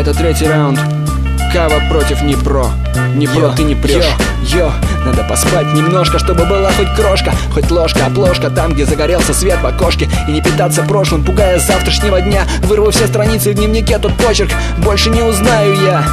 это третий раунд. Кава против Днепро. Днепро, ты не прешь. Йо, надо поспать немножко, чтобы была хоть крошка, хоть ложка, обложка там, где загорелся свет в окошке. И не питаться прошлым, пугая завтрашнего дня. Вырву все страницы в дневнике, тот почерк больше не узнаю я.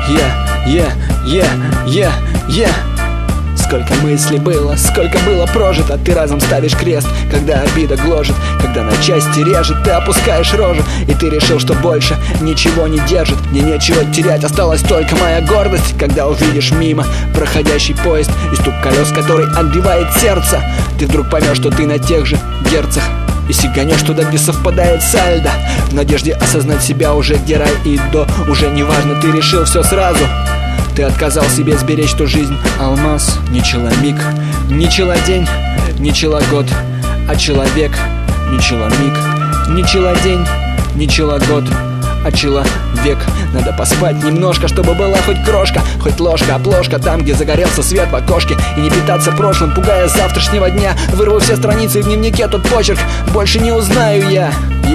Сколько мыслей было, сколько было прожито. Ты разом ставишь крест, когда обида гложет, когда на части режет, ты опускаешь рожу. И ты решил, что больше ничего не держит. Мне нечего терять, осталась только моя гордость. Когда увидишь мимо проходящий поезд и стук колес, который отбивает сердце, ты вдруг поймешь, что ты на тех же берцах. И сиганешь туда, где совпадает сальдо, в надежде осознать себя уже, где рай и до. Уже не важно, ты решил все сразу. Ты отказал себе сберечь ту жизнь, алмаз. Не человек, не челодень, не челогод, а человек. Не челомиг, не челодень, не челогод, а человек. Надо поспать немножко, чтобы была хоть крошка, хоть ложка, обложка там, где загорелся свет в окошке. И не питаться прошлым, пугая завтрашнего дня. Вырву все страницы в дневнике, тот почерк больше не узнаю я.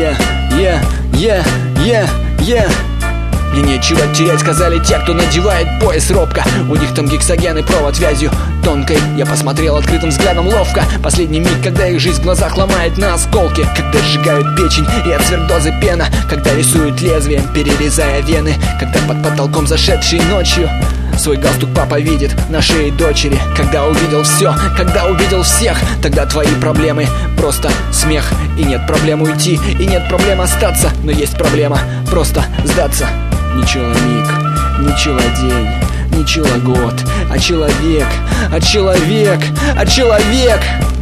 Мне нечего терять, сказали те, кто надевает пояс робко. У них там гексоген и провод вязью тонкой. Я посмотрел открытым взглядом ловко. Последний миг, когда их жизнь в глазах ломает на осколки. Когда сжигают печень и от сверхдозы пена. Когда рисуют лезвием, перерезая вены. Когда под потолком зашедшей ночью свой галстук папа видит на шее дочери. Когда увидел все, когда увидел всех, тогда твои проблемы просто смех. И нет проблем уйти, и нет проблем остаться. Но есть проблема просто сдаться. Не человек, не челодень, не челогод, а человек, а человек, а человек.